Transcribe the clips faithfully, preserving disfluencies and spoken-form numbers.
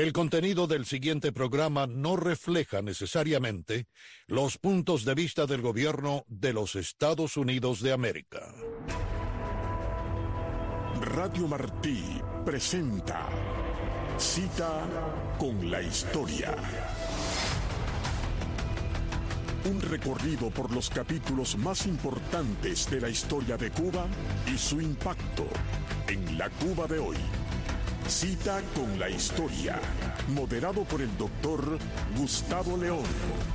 El contenido del siguiente programa no refleja necesariamente los puntos de vista del gobierno de los Estados Unidos de América. Radio Martí presenta Cita con la Historia. Un recorrido por los capítulos más importantes de la historia de Cuba y su impacto en la Cuba de hoy. Cita con la Historia, moderado por el doctor Gustavo León.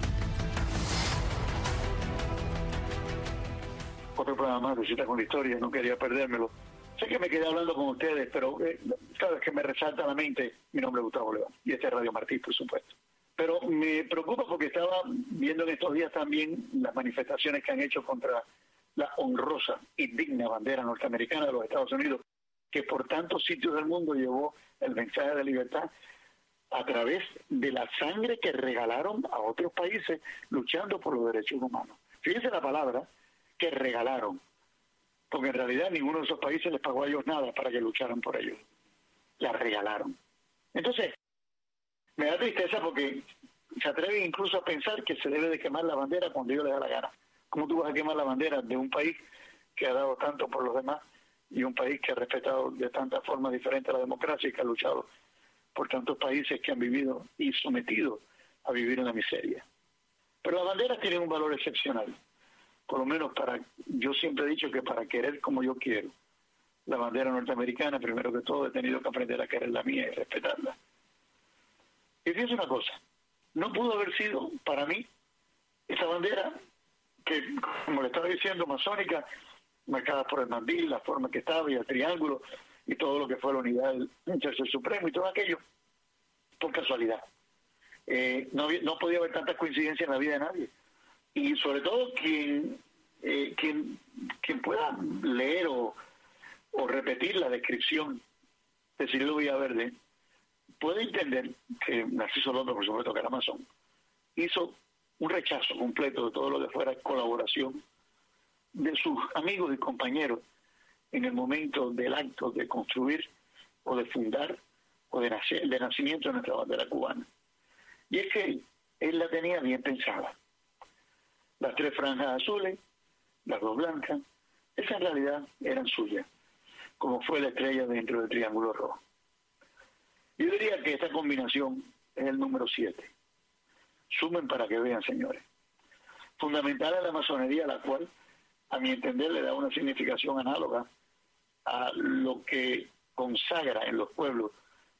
Otro programa más de Cita con la Historia, no quería perdérmelo. Sé que me quedé hablando con ustedes, pero eh, sabes que me resalta a la mente mi nombre es Gustavo León, y este es Radio Martí, por supuesto. Pero me preocupa porque estaba viendo en estos días también las manifestaciones que han hecho contra la honrosa y digna bandera norteamericana de los Estados Unidos, que por tantos sitios del mundo llevó el mensaje de libertad a través de la sangre que regalaron a otros países luchando por los derechos humanos. Fíjense la palabra, que regalaron, porque en realidad ninguno de esos países les pagó a ellos nada para que lucharan por ellos. La regalaron. Entonces, me da tristeza porque se atreven incluso a pensar que se debe de quemar la bandera cuando ellos les da la gana. ¿Cómo tú vas a quemar la bandera de un país que ha dado tanto por los demás y un país que ha respetado de tantas formas diferentes la democracia y que ha luchado por tantos países que han vivido y sometido a vivir en la miseria? Pero las banderas tienen un valor excepcional, por lo menos para, yo siempre he dicho que para querer como yo quiero la bandera norteamericana, primero que todo he tenido que aprender a querer la mía y respetarla. Y fíjense una cosa, no pudo haber sido para mí esa bandera que, como le estaba diciendo, masónica, marcada por el mandil, la forma que estaba y el triángulo y todo lo que fue la unidad del Tercer Supremo y todo aquello, por casualidad. Eh, no, había, no podía haber tantas coincidencias en la vida de nadie. Y sobre todo quien, eh, quien, quien pueda leer o, o repetir la descripción de Cirilo Villaverde, puede entender que Narciso López, por supuesto que era masón, hizo un rechazo completo de todo lo que fuera colaboración de sus amigos y compañeros en el momento del acto de construir o de fundar o de, nacer, de nacimiento de nuestra bandera cubana. Y es que él la tenía bien pensada. Las tres franjas azules, las dos blancas, esas en realidad eran suyas, como fue la estrella dentro del triángulo rojo. Yo diría que esta combinación es el número siete. Sumen para que vean, señores. Fundamental es la masonería, la cual, a mi entender, le da una significación análoga a lo que consagra en los pueblos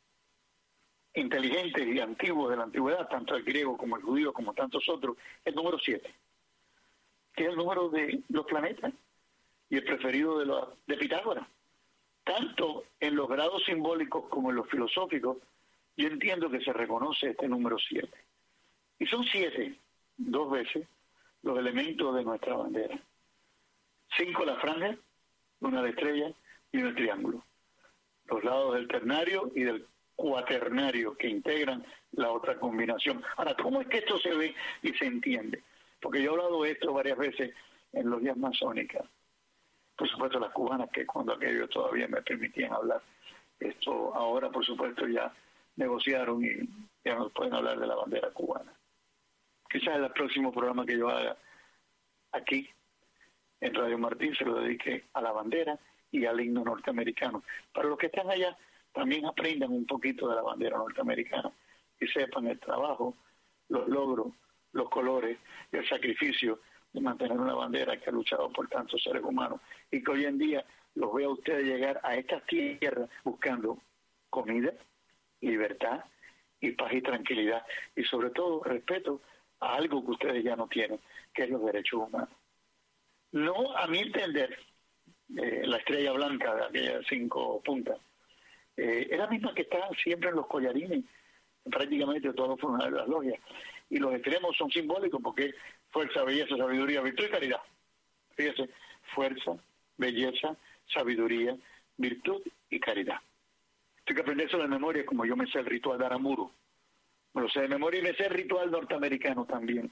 inteligentes y antiguos de la antigüedad, tanto el griego como el judío, como tantos otros, el número siete, que es el número de los planetas y el preferido de, los, de Pitágoras. Tanto en los grados simbólicos como en los filosóficos, yo entiendo que se reconoce este número siete. Y son siete, dos veces, los elementos de nuestra bandera. Cinco la franja, una de estrella y un triángulo. Los lados del ternario y del cuaternario que integran la otra combinación. Ahora, ¿cómo es que esto se ve y se entiende? Porque yo he hablado de esto varias veces en los días masónicas. Por supuesto, las cubanas, que cuando aquellos todavía me permitían hablar. Esto ahora, por supuesto, ya negociaron y ya nos pueden hablar de la bandera cubana. Quizás el próximo programa que yo haga aquí, en Radio Martín, se lo dedique a la bandera y al himno norteamericano. Para los que están allá, también aprendan un poquito de la bandera norteamericana y sepan el trabajo, los logros, los colores y el sacrificio de mantener una bandera que ha luchado por tantos seres humanos y que hoy en día los veo a ustedes llegar a estas tierras buscando comida, libertad y paz y tranquilidad y sobre todo respeto a algo que ustedes ya no tienen, que es los derechos humanos. No, a mi entender, eh, la estrella blanca de aquellas cinco puntas eh, es la misma que está siempre en los collarines, prácticamente todos los funerales de las logias. Y los extremos son simbólicos porque es fuerza, belleza, sabiduría, virtud y caridad. Fíjese, fuerza, belleza, sabiduría, virtud y caridad. Tengo que aprender eso de memoria, como yo me sé el ritual de Aramuro. Me lo sé de memoria y me sé el ritual norteamericano también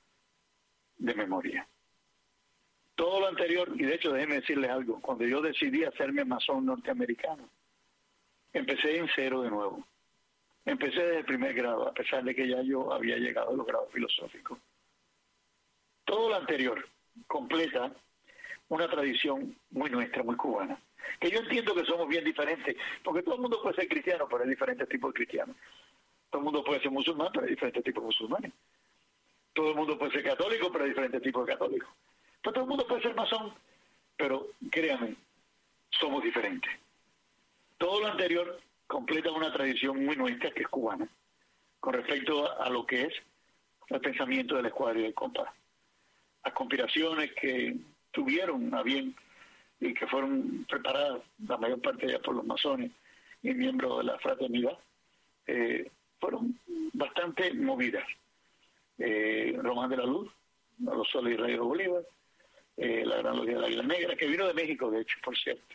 de memoria. Todo lo anterior, y de hecho déjenme decirles algo, cuando yo decidí hacerme masón norteamericano, empecé en cero de nuevo. Empecé desde el primer grado, a pesar de que ya yo había llegado a los grados filosóficos. Todo lo anterior completa una tradición muy nuestra, muy cubana, que yo entiendo que somos bien diferentes, porque todo el mundo puede ser cristiano, pero hay diferentes tipos de cristianos. Todo el mundo puede ser musulmán, pero hay diferentes tipos de musulmanes. Todo el mundo puede ser católico, pero hay diferentes tipos de católicos. Pues todo el mundo puede ser masón, pero créanme, somos diferentes. Todo lo anterior completa una tradición muy nuestra, que es cubana, con respecto a, a lo que es el pensamiento de la escuadra y del compás. Las conspiraciones que tuvieron a bien y que fueron preparadas la mayor parte de ellas por los masones y miembros de la fraternidad, eh, fueron bastante movidas. Eh, Román de la Luz, a los Soles y Reyes de Bolívar, eh, la Gran Logia de la Águila Negra, que vino de México, de hecho, por cierto,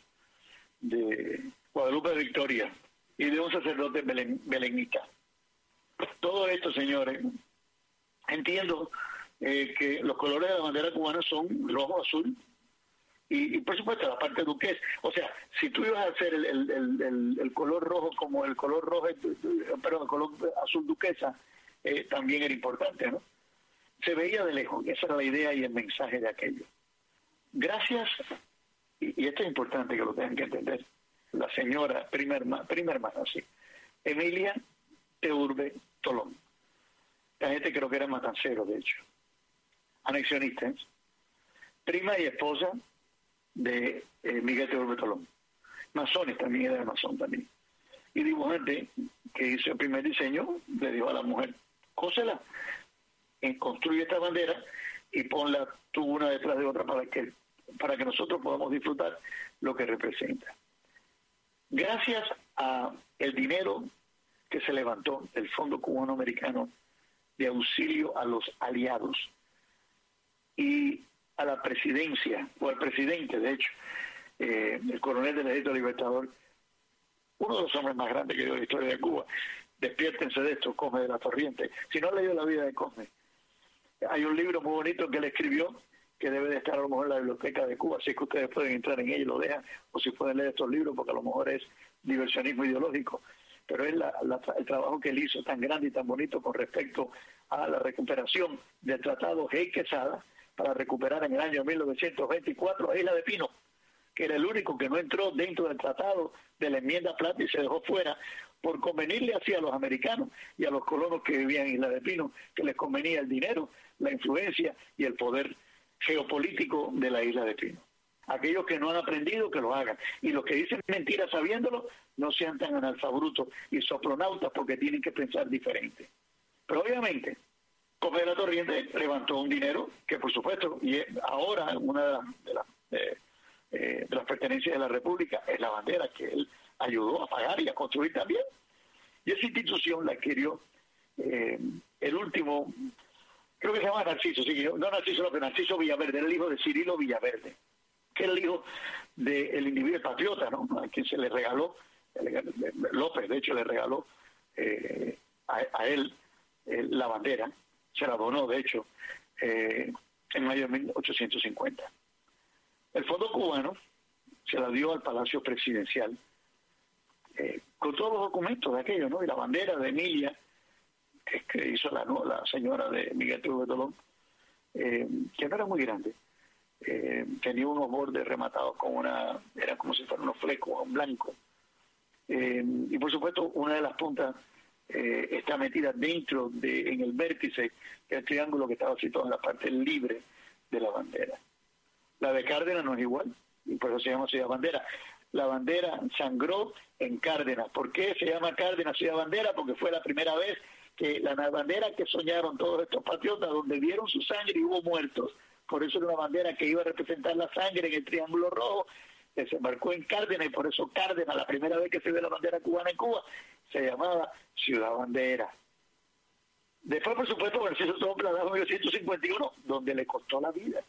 de Guadalupe de Victoria y de un sacerdote belen, belenita. Todo esto, señores, entiendo eh, que los colores de la bandera cubana son rojo, azul y, y por supuesto la parte duquesa. O sea, si tú ibas a hacer el, el, el, el, el color rojo como el color rojo, perdón, el color azul duquesa, eh, también era importante, ¿no? Se veía de lejos, esa era la idea y el mensaje de aquello. Gracias, y, y esto es importante que lo tengan que entender, la señora, prima hermana, prima hermana, sí, Emilia Teurbe Tolón. La gente creo que era matancero, de hecho. Anexionista, ¿eh? Prima y esposa de eh, Miguel Teurbe Tolón. Masones también, era masón también. Y dibujante que hizo el primer diseño, le dijo a la mujer, cósela, construye esta bandera y ponla tú una detrás de otra para que, para que nosotros podamos disfrutar lo que representa. Gracias a el dinero que se levantó del Fondo Cubano Americano de Auxilio a los Aliados y a la presidencia, o al presidente, de hecho, eh, el coronel del Ejército Libertador, uno de los hombres más grandes que dio la historia de Cuba. Despiértense de esto, Cosme de la Torriente. Si no han leído la vida de Cosme, hay un libro muy bonito que él escribió, que debe de estar a lo mejor en la biblioteca de Cuba, así que ustedes pueden entrar en ella y lo dejan, o si pueden leer estos libros, porque a lo mejor es diversionismo ideológico, pero es la, la, el trabajo que él hizo tan grande y tan bonito con respecto a la recuperación del Tratado Hey Quesada, para recuperar en el año mil novecientos veinticuatro a Isla de Pino, que era el único que no entró dentro del tratado de la enmienda Plata y se dejó fuera por convenirle así a los americanos y a los colonos que vivían en Isla de Pino, que les convenía el dinero, la influencia y el poder geopolítico de la Isla de Pino. Aquellos que no han aprendido, que lo hagan. Y los que dicen mentiras sabiéndolo, no sean tan analfabrutos y sopronautas porque tienen que pensar diferente. Pero obviamente, Cosme de la Torriente levantó un dinero que, por supuesto, y ahora una de las, de las, eh, eh, de las pertenencias de la República es la bandera que él ayudó a pagar y a construir también. Y esa institución la adquirió eh, el último, creo que se llama Narciso, sí, no Narciso López, Narciso Villaverde, era el hijo de Cirilo Villaverde, que era el hijo del individuo patriota, ¿no? A quien se le regaló, López, de hecho, le regaló eh, a, a él eh, la bandera, se la donó, de hecho, eh, en mayo de mil ochocientos cincuenta. El Fondo Cubano se la dio al Palacio Presidencial, eh, con todos los documentos de aquello, ¿no? Y la bandera de Emilia, que, que hizo la, ¿no? la señora de Miguel Teurbe Tolón, eh, que no era muy grande, eh, tenía unos bordes rematados con una, era como si fueran unos flecos, un blanco, eh, y por supuesto una de las puntas eh, está metida dentro de, en el vértice del triángulo que estaba situado en la parte libre de la bandera. La de Cárdenas no es igual, y por eso se llama Ciudad Bandera. La bandera sangró en Cárdenas. ¿Por qué se llama Cárdenas Ciudad Bandera? Porque fue la primera vez que la bandera que soñaron todos estos patriotas, donde dieron su sangre y hubo muertos. Por eso era una bandera que iba a representar la sangre en el triángulo rojo, que se embarcó en Cárdenas, y por eso Cárdenas, la primera vez que se ve la bandera cubana en Cuba, se llamaba Ciudad Bandera. Después, por supuesto, Narciso Tolón Plata en mil novecientos cincuenta y uno, donde le costó la vida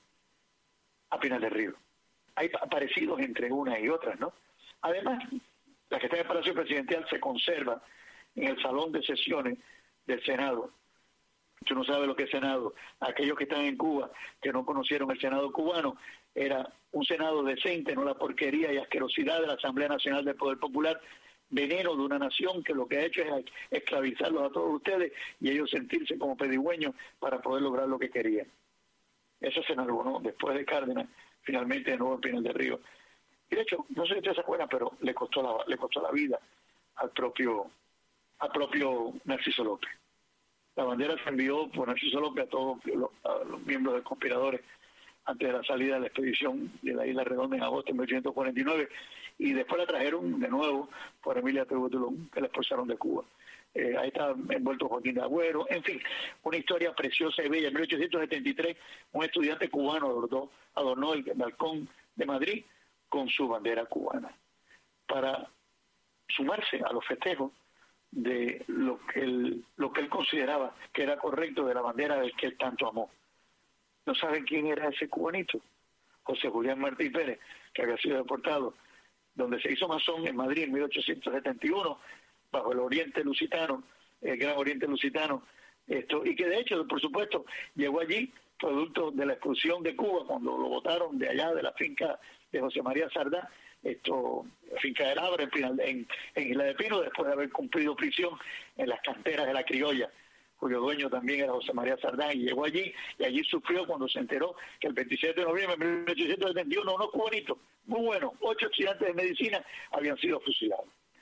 a Pinar del Río. Hay parecidos entre unas y otras, ¿no? Además, la que está en el Palacio Presidencial se conserva en el Salón de Sesiones del Senado. Tú no sabes lo que es Senado. Aquellos que están en Cuba, que no conocieron el Senado cubano, era un Senado decente, no la porquería y asquerosidad de la Asamblea Nacional del Poder Popular, veneno de una nación que lo que ha hecho es esclavizarlos a todos ustedes y ellos sentirse como pedigüeños para poder lograr lo que querían. Eso se enarboló después de Cárdenas, finalmente de nuevo en Pinar del Río. Y de hecho, no sé si ustedes se acuerdan, pero le costó la, le costó la vida al propio, al propio Narciso López. La bandera se envió por Narciso López a todos los, a los miembros de conspiradores antes de la salida de la expedición de la Isla Redonda en agosto de mil ochocientos cuarenta y nueve, y después la trajeron de nuevo por Emilia Tebutulón, que la expulsaron de Cuba. Eh, ahí está envuelto Joaquín de Agüero, en fin, una historia preciosa y bella. En mil ochocientos setenta y tres, un estudiante cubano adornó, adornó el balcón de Madrid con su bandera cubana, para sumarse a los festejos de lo que él, lo que él consideraba que era correcto de la bandera del que él tanto amó. ¿No saben quién era ese cubanito? José Julián Martí Pérez, que había sido deportado, donde se hizo masón en Madrid en mil ochocientos setenta y uno, bajo el Oriente Lusitano, el Gran Oriente Lusitano, esto, y que de hecho, por supuesto, llegó allí producto de la expulsión de Cuba, cuando lo botaron de allá de la finca de José María Sardá, esto, finca del Abra en, en, en Isla de Pino, después de haber cumplido prisión en las canteras de la Criolla, cuyo dueño también era José María Sardá, y llegó allí, y allí sufrió cuando se enteró que el veintisiete de noviembre de mil ochocientos setenta y uno, unos cubanitos muy buenos, ocho estudiantes de medicina habían sido fusilados.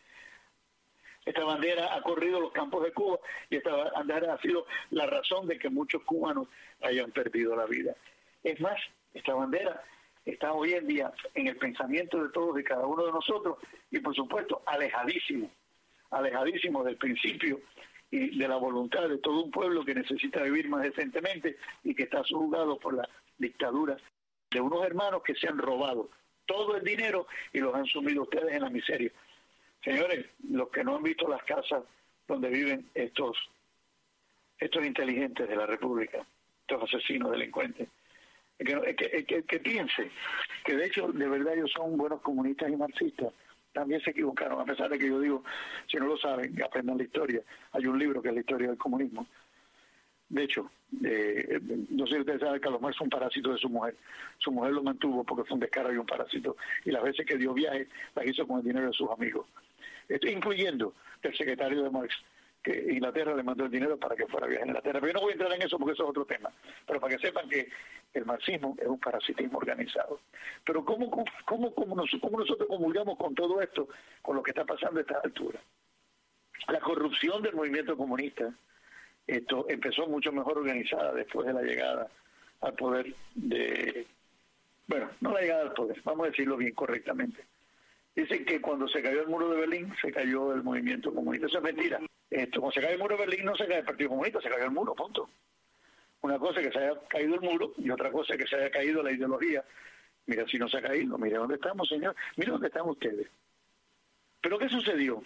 Esta bandera ha corrido los campos de Cuba y esta bandera ha sido la razón de que muchos cubanos hayan perdido la vida. Es más, esta bandera está hoy en día en el pensamiento de todos y cada uno de nosotros y por supuesto alejadísimo, alejadísimo del principio y de la voluntad de todo un pueblo que necesita vivir más decentemente y que está subjugado por la dictadura de unos hermanos que se han robado todo el dinero y los han sumido ustedes en la miseria. Señores, los que no han visto las casas donde viven estos estos inteligentes de la República, estos asesinos, delincuentes, que, que, que, que piense que de hecho de verdad ellos son buenos comunistas y marxistas, también se equivocaron, a pesar de que yo digo, si no lo saben, que aprendan la historia. Hay un libro que es la historia del comunismo. De hecho, eh, no sé si ustedes saben que Carlos Marx fue un parásito de su mujer. Su mujer lo mantuvo porque fue un descaro y un parásito. Y las veces que dio viajes, las hizo con el dinero de sus amigos. Esto, incluyendo el secretario de Marx, que Inglaterra le mandó el dinero para que fuera a viajar a Inglaterra. Pero yo no voy a entrar en eso porque eso es otro tema. Pero para que sepan que el marxismo es un parasitismo organizado. Pero ¿cómo, cómo, cómo, nos, cómo nosotros comulgamos con todo esto, con lo que está pasando a esta altura? La corrupción del movimiento comunista esto empezó mucho mejor organizada después de la llegada al poder de... Bueno, no la llegada al poder, vamos a decirlo bien correctamente. Dicen que cuando se cayó el muro de Berlín, se cayó el movimiento comunista. Eso es mentira. Esto, cuando se cae el muro de Berlín, no se cae el Partido Comunista, se cayó el muro, punto. Una cosa es que se haya caído el muro y otra cosa es que se haya caído la ideología. Mira, si no se ha caído, mire dónde estamos, señor. Mire dónde están ustedes. ¿Pero qué sucedió?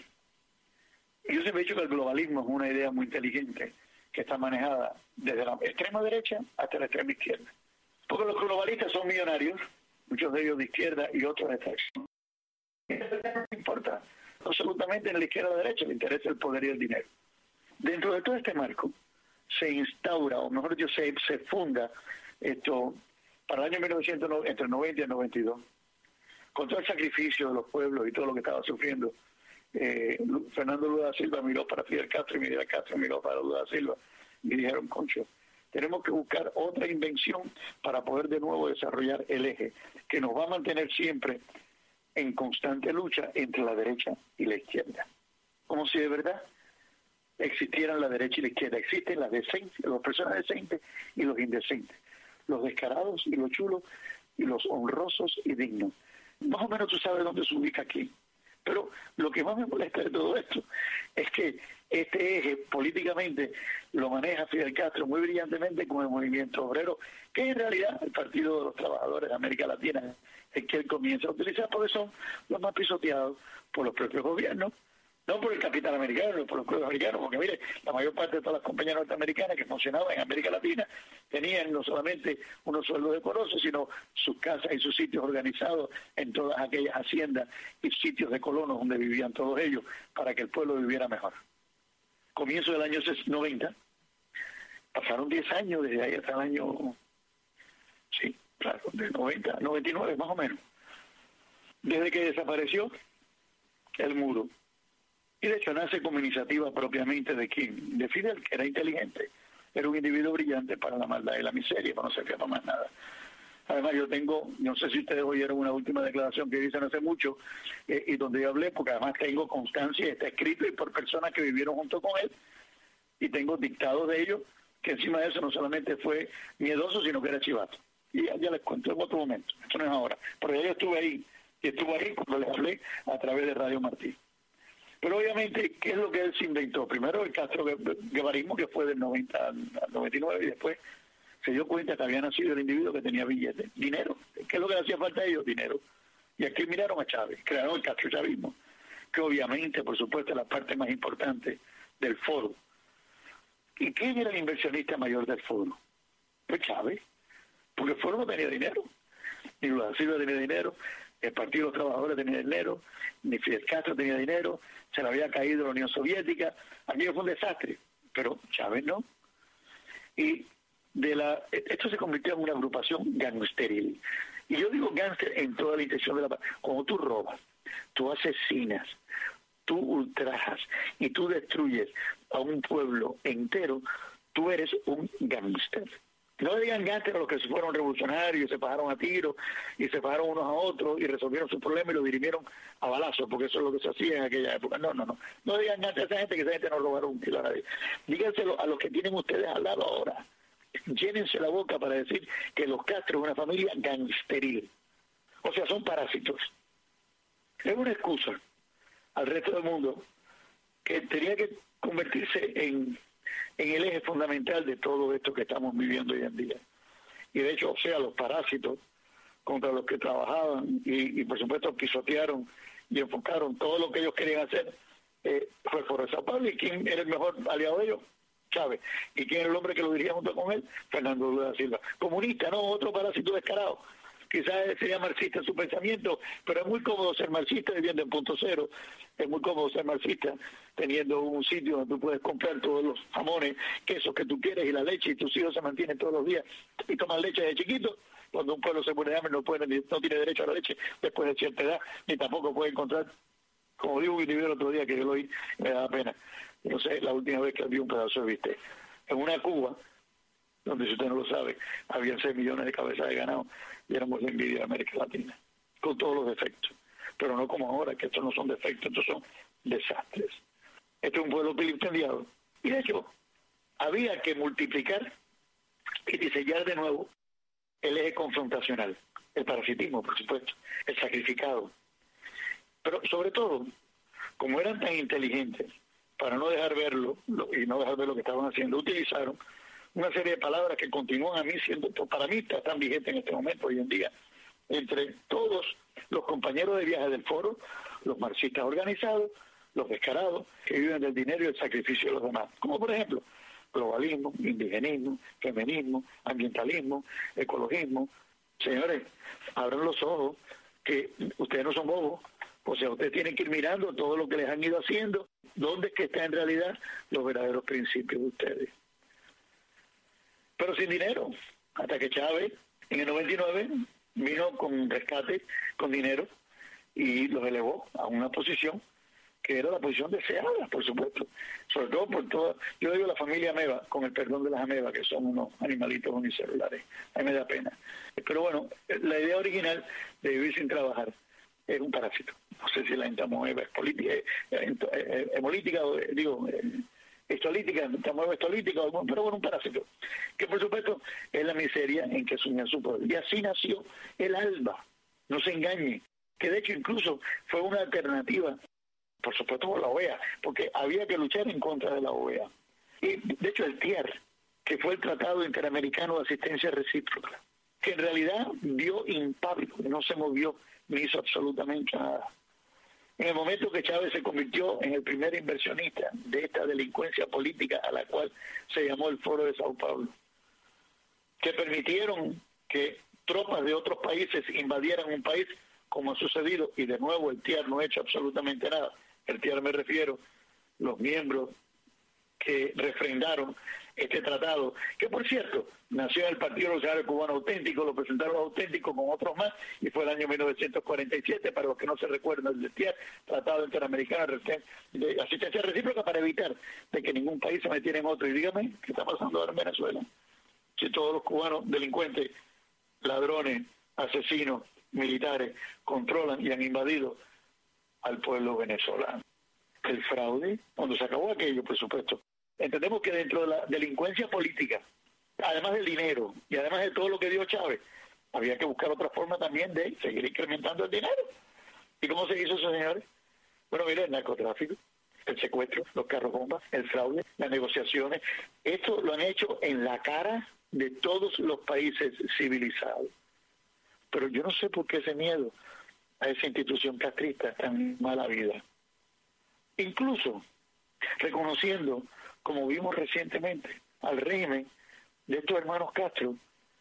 Yo siempre he dicho que el globalismo es una idea muy inteligente que está manejada desde la extrema derecha hasta la extrema izquierda. Porque los globalistas son millonarios, muchos de ellos de izquierda y otros de extracción. No importa absolutamente en la izquierda o la derecha, le interesa el poder y el dinero. Dentro de todo este marco se instaura, o mejor dicho, se, se funda esto para el año mil novecientos noventa, entre el noventa y el noventa y dos, con todo el sacrificio de los pueblos y todo lo que estaba sufriendo. Eh, Fernando Lula da Silva miró para Fidel Castro y Fidel Castro miró para Lula da Silva y dijeron, concho, tenemos que buscar otra invención para poder de nuevo desarrollar el eje que nos va a mantener siempre en constante lucha entre la derecha y la izquierda. Como si de verdad existieran la derecha y la izquierda. Existen las decentes, las personas decentes y los indecentes, los descarados y los chulos y los honrosos y dignos. Más o menos tú sabes dónde se ubica aquí. Pero lo que más me molesta de todo esto es que este eje políticamente lo maneja Fidel Castro muy brillantemente con el movimiento obrero, que en realidad el Partido de los Trabajadores de América Latina es que él comienza a utilizar porque son los más pisoteados por los propios gobiernos, no por el capital americano, no por los propios americanos, porque mire, la mayor parte de todas las compañías norteamericanas que funcionaban en América Latina tenían no solamente unos sueldos decorosos, sino sus casas y sus sitios organizados en todas aquellas haciendas y sitios de colonos donde vivían todos ellos para que el pueblo viviera mejor. Comienzo del año noventa, pasaron diez años desde ahí hasta el año, sí, claro, de noventa, noventa y nueve más o menos. Desde que desapareció el muro Y de hecho nace como iniciativa propiamente de quién, de Fidel, que era inteligente, era un individuo brillante para la maldad y la miseria, pero no se para más nada. Además yo tengo, no sé si ustedes oyeron una última declaración que hice no hace mucho, eh, y donde yo hablé, porque además tengo constancia, está escrito y por personas que vivieron junto con él, y tengo dictados de ellos, que encima de eso no solamente fue miedoso, sino que era chivato. Y ya, ya les cuento en otro momento, esto no es ahora, pero ya yo estuve ahí, y estuve ahí cuando les hablé a través de Radio Martí. Pero obviamente, ¿qué es lo que él se inventó? Primero el Castro Guevarismo, que fue del noventa al noventa y nueve, y después se dio cuenta que había nacido el individuo que tenía billetes, dinero. ¿Qué es lo que le hacía falta a ellos? Dinero. Y aquí miraron a Chávez, crearon el castrochavismo, que obviamente, por supuesto, es la parte más importante del foro. ¿Y quién era el inversionista mayor del foro? Pues Chávez, porque el foro no tenía dinero, ni Lula da Silva tenía dinero, el Partido de los Trabajadores tenía dinero, ni Fidel Castro tenía dinero, se le había caído la Unión Soviética, aquello fue un desastre, pero Chávez no. Y de la esto se convirtió en una agrupación gangsteril. Y yo digo gangster en toda la intención de la palabra. Cuando tú robas, tú asesinas, tú ultrajas y tú destruyes a un pueblo entero, tú eres un gángster. No le digan gángster a los que se fueron revolucionarios, se bajaron a tiros y se bajaron unos a otros y resolvieron sus problemas y lo dirimieron a balazos, porque eso es lo que se hacía en aquella época. No, no, no. No digan gángster a esa gente, que esa gente no robaron un tiro a nadie. Díganselo a los que tienen ustedes al lado ahora. Llénense la boca para decir que los Castro es una familia gangsteril. O sea, son parásitos. Es una excusa al resto del mundo que tenía que convertirse en, en el eje fundamental de todo esto que estamos viviendo hoy en día. Y de hecho, o sea, los parásitos contra los que trabajaban y, y por supuesto pisotearon y enfocaron todo lo que ellos querían hacer, eh, fue por Sao Paulo. ¿Y quién era el mejor aliado de ellos? Chávez. ¿Y quién era el hombre que lo dirigía junto con él? Fernando Lula da Silva. Comunista, no, otro parásito descarado. Quizás sería marxista en su pensamiento, pero es muy cómodo ser marxista viviendo en punto cero. Es muy cómodo ser marxista teniendo un sitio donde tú puedes comprar todos los jamones, quesos que tú quieres y la leche, y tus hijos se mantienen todos los días y toman leche de chiquito. Cuando un pueblo se muere de hambre no, puede, no tiene derecho a la leche después de cierta edad, ni tampoco puede encontrar, como digo un individuo el otro día que yo lo oí, me da pena. No sé, la última vez que vi un pedazo de bistec. En una Cuba, donde si usted no lo sabe, había seis millones de cabezas de ganado y éramos la envidia de América Latina, con todos los defectos. Pero no como ahora, que estos no son defectos, estos son desastres. Este es un pueblo vilipendiado. Y de hecho, había que multiplicar y diseñar de nuevo el eje confrontacional, el parasitismo, por supuesto, el sacrificado. Pero sobre todo, como eran tan inteligentes, para no dejar verlo lo, y no dejar ver lo que estaban haciendo, utilizaron una serie de palabras que continúan a mí siendo, para mí están vigentes en este momento, hoy en día, entre todos los compañeros de viaje del foro, los marxistas organizados, los descarados, que viven del dinero y el sacrificio de los demás, como por ejemplo, globalismo, indigenismo, feminismo, ambientalismo, ecologismo. Señores, abran los ojos, que ustedes no son bobos. O sea, ustedes tienen que ir mirando todo lo que les han ido haciendo, dónde es que están en realidad los verdaderos principios de ustedes. Pero sin dinero, hasta que Chávez en el noventa y nueve vino con rescate, con dinero, y los elevó a una posición que era la posición deseada, por supuesto, sobre todo por toda, yo digo la familia ameba, con el perdón de las amebas, que son unos animalitos unicelulares, a mí me da pena. Pero bueno, la idea original de vivir sin trabajar es un parásito. No sé si la entamoeba es política, es hemolítica, o digo, estolítica, entamoeba estolítica, pero bueno, un parásito, que por supuesto es la miseria en que sueña su pueblo. Y así nació el ALBA, no se engañe, que de hecho incluso fue una alternativa, por supuesto por la O E A, porque había que luchar en contra de la O E A. Y de hecho el T I A R, que fue el Tratado Interamericano de Asistencia Recíproca, que en realidad dio impávido, no se movió ni hizo absolutamente nada. En el momento que Chávez se convirtió en el primer inversionista de esta delincuencia política a la cual se llamó el Foro de Sao Paulo, que permitieron que tropas de otros países invadieran un país, como ha sucedido, y de nuevo el T I A R no ha hecho absolutamente nada. El T I A R me refiero los miembros que eh, refrendaron este tratado, que por cierto, nació en el Partido Revolucionario Cubano Auténtico, lo presentaron los auténticos con otros más, y fue el año mil novecientos cuarenta y siete, para los que no se recuerdan, el T I A R, Tratado Interamericano de Asistencia Recíproca, para evitar de que ningún país se metiera en otro. Y dígame, ¿qué está pasando ahora en Venezuela? Si todos los cubanos delincuentes, ladrones, asesinos, militares, controlan y han invadido al pueblo venezolano. El fraude, cuando se acabó aquello, por supuesto, entendemos que dentro de la delincuencia política, además del dinero y además de todo lo que dio Chávez, había que buscar otra forma también de seguir incrementando el dinero. ¿Y cómo se hizo eso, señores? Bueno, mire, el narcotráfico, el secuestro, los carros bombas, el fraude, las negociaciones, esto lo han hecho en la cara de todos los países civilizados. Pero yo no sé por qué ese miedo a esa institución castrista tan mala vida. Incluso reconociendo, como vimos recientemente, al régimen de estos hermanos Castro,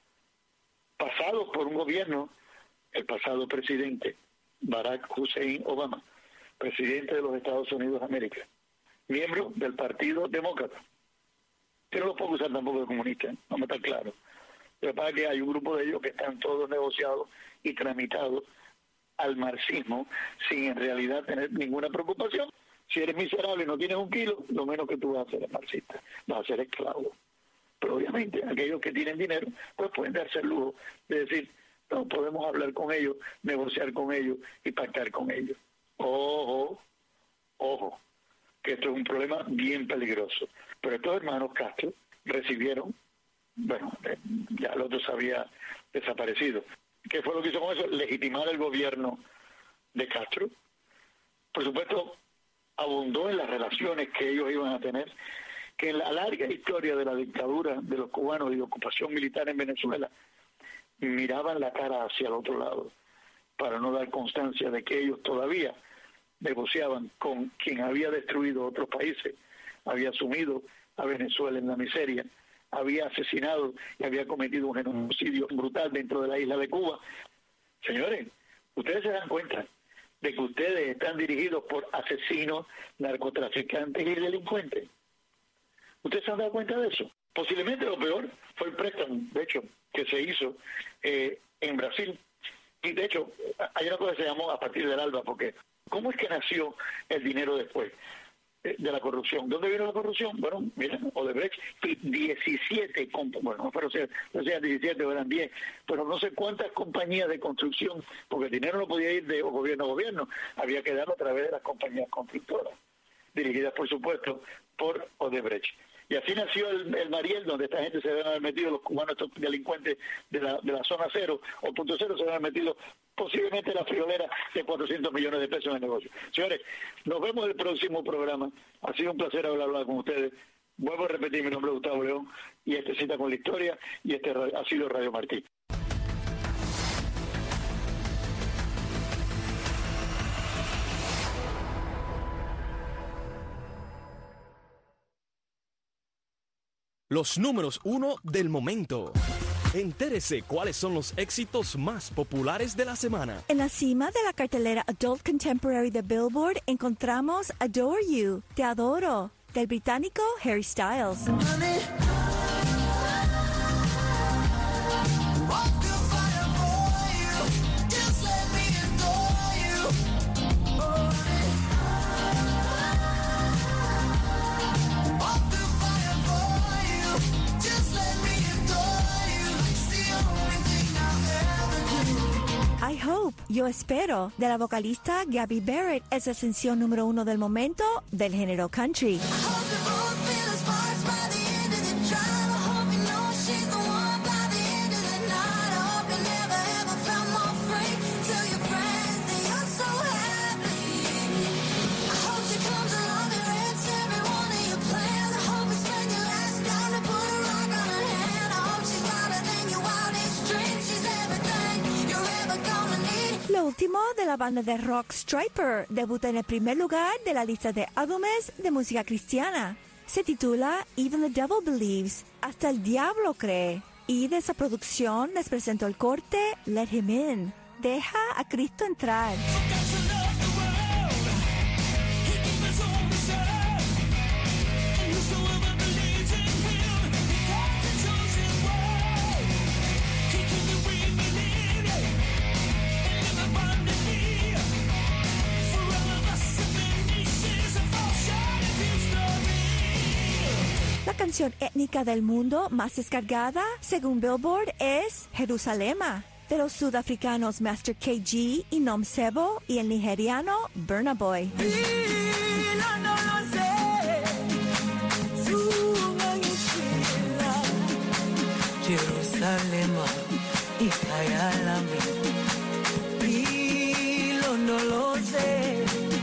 pasados por un gobierno, el pasado presidente Barack Hussein Obama, presidente de los Estados Unidos de América, miembro del Partido Demócrata, que no lo puedo usar tampoco de comunista, no me está claro. Lo que pasa es que hay un grupo de ellos que están todos negociados y tramitados al marxismo sin en realidad tener ninguna preocupación. Si eres miserable y no tienes un kilo, lo menos que tú vas a ser es marxista, vas a ser esclavo. Pero obviamente aquellos que tienen dinero pues pueden darse el lujo de decir, no, podemos hablar con ellos, negociar con ellos y pactar con ellos. Ojo, ojo, que esto es un problema bien peligroso. Pero estos hermanos Castro recibieron, bueno, ya el otro se había desaparecido. ¿Qué fue lo que hizo con eso? Legitimar el gobierno de Castro. Por supuesto, abundó en las relaciones que ellos iban a tener, que en la larga historia de la dictadura de los cubanos y de ocupación militar en Venezuela, miraban la cara hacia el otro lado, para no dar constancia de que ellos todavía negociaban con quien había destruido otros países, había sumido a Venezuela en la miseria, había asesinado y había cometido un genocidio brutal dentro de la isla de Cuba. Señores, ustedes se dan cuenta de que ustedes están dirigidos por asesinos, narcotraficantes y delincuentes. ¿Ustedes se han dado cuenta de eso? Posiblemente lo peor fue el préstamo, de hecho, que se hizo eh, en Brasil. Y de hecho, hay una cosa que se llamó a partir del ALBA, porque ¿cómo es que nació el dinero después eh, de la corrupción? ¿Dónde vino la corrupción? Bueno, miren, Odebrecht, diecisiete, bueno, no fueron no sean diecisiete o eran diez, pero no sé cuántas compañías de construcción, porque el dinero no podía ir de gobierno a gobierno, había que darlo a través de las compañías constructoras, dirigidas, por supuesto, por Odebrecht. Y así nació el, el Mariel, donde esta gente se deben haber metido, los cubanos, estos delincuentes de la, de la zona cero o punto cero, se deben haber metido posiblemente la friolera de cuatrocientos millones de pesos en el negocio. Señores, nos vemos en el próximo programa. Ha sido un placer hablar con ustedes. Vuelvo a repetir, mi nombre es Gustavo León, y este Cita con la Historia, y este ha sido Radio Martí. Los números uno del momento. Entérese cuáles son los éxitos más populares de la semana. En la cima de la cartelera Adult Contemporary de Billboard encontramos Adore You, Te Adoro, del británico Harry Styles. Honey. I Hope, Yo Espero, de la vocalista Gabby Barrett, es la ascensión número uno del momento del género country. Lo último de la banda de rock Stryper debuta en el primer lugar de la lista de álbumes de música cristiana. Se titula Even the Devil Believes, Hasta el Diablo Cree. Y de esa producción les presento el corte Let Him In, Deja a Cristo Entrar. He canción étnica del mundo más descargada, según Billboard, es Jerusalema, de los sudafricanos Master K G y Nom Sebo y el nigeriano Burna Boy. Jerusalema ikayalami hilo no lo sé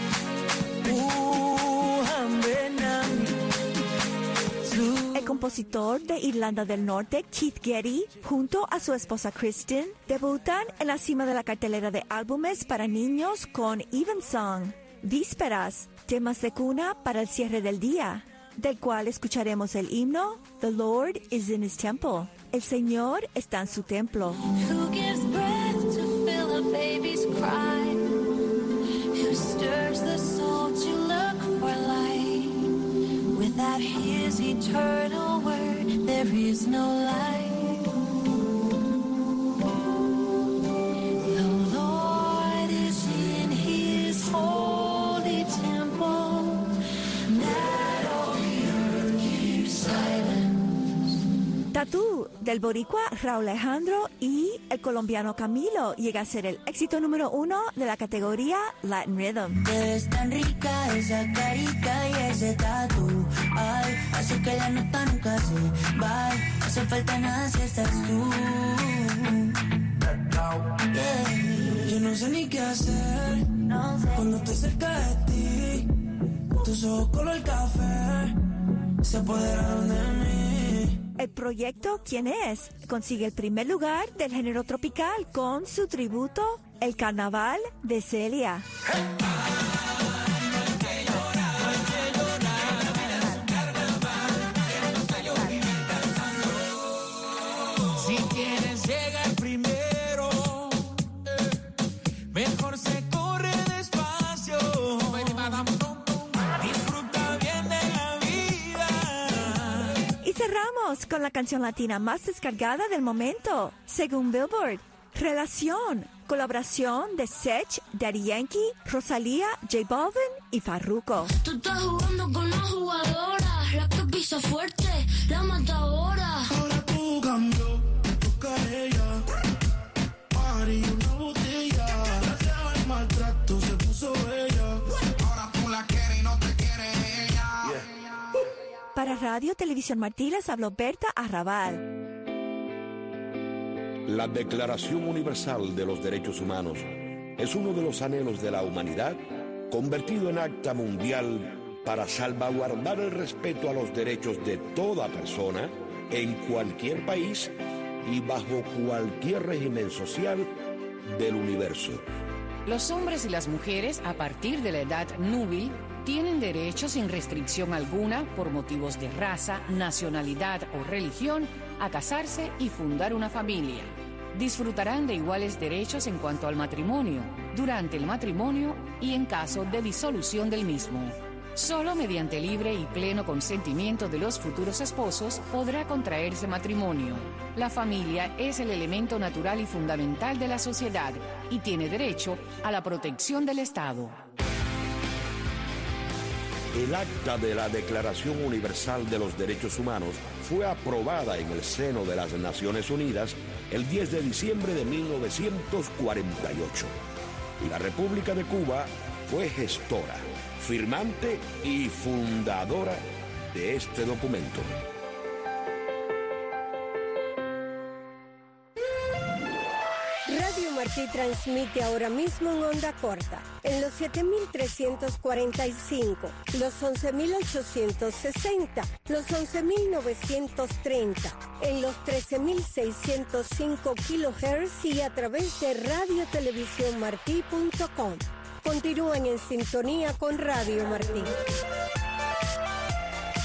uhambe nami. El compositor de Irlanda del Norte, Keith Getty, junto a su esposa Kristen, debutan en la cima de la cartelera de álbumes para niños con Evensong, Vísperas, temas de cuna para el cierre del día, del cual escucharemos el himno The Lord is in His Temple. El Señor está en su templo. Who gives breath to fill a baby's cry? Who stirs the soul to look for light? Without His eternal word, there is no light. The Lord is in His holy temple. Not all the earth keeps silence. Tatú, del boricua Raúl Alejandro y el colombiano Camilo, llega a ser el éxito número uno de la categoría Latin Rhythm. Te ves tan rica esa carita y ese tatu. Ay, hace que la nota nunca se va. Hace falta nada si estás tú. Yeah. Yo no sé ni qué hacer no sé. Cuando estoy cerca de ti. Tus ojos color café se apoderaron de mí. El proyecto ¿Quién es? Consigue el primer lugar del género tropical con su tributo El Carnaval de Celia. Si quieres llegar primero, mejor se corre despacio. Disfruta bien de la vida. Y cerramos con la canción latina más descargada del momento, según Billboard. Relación, colaboración de Sech, Daddy Yankee, Rosalía, J Balvin y Farruko. Tú estás jugando con la jugadora, la que pisa fuerte, la matadora. Ahora tú cambió, busca ella, Mari una botella, gracias al maltrato se puso bella. Ahora tú la quieres y no te quiere ella. Yeah. Para Radio Televisión Martí les habló Berta Arrabal. La Declaración Universal de los Derechos Humanos es uno de los anhelos de la humanidad convertido en acta mundial para salvaguardar el respeto a los derechos de toda persona en cualquier país y bajo cualquier régimen social del universo. Los hombres y las mujeres a partir de la edad núbil tienen derecho sin restricción alguna por motivos de raza, nacionalidad o religión a casarse y fundar una familia. Disfrutarán de iguales derechos en cuanto al matrimonio, durante el matrimonio y en caso de disolución del mismo. Solo mediante libre y pleno consentimiento de los futuros esposos podrá contraerse matrimonio. La familia es el elemento natural y fundamental de la sociedad y tiene derecho a la protección del Estado. El acta de la Declaración Universal de los Derechos Humanos fue aprobada en el seno de las Naciones Unidas el diez de diciembre de mil novecientos cuarenta y ocho. Y la República de Cuba fue gestora, firmante y fundadora de este documento. Radio Martí transmite ahora mismo en onda corta, en los siete mil trescientos cuarenta y cinco, los once mil ochocientos sesenta, los once mil novecientos treinta, en los trece mil seiscientos cinco kilohertz y a través de radio televisión martí punto com. Continúen en sintonía con Radio Martí.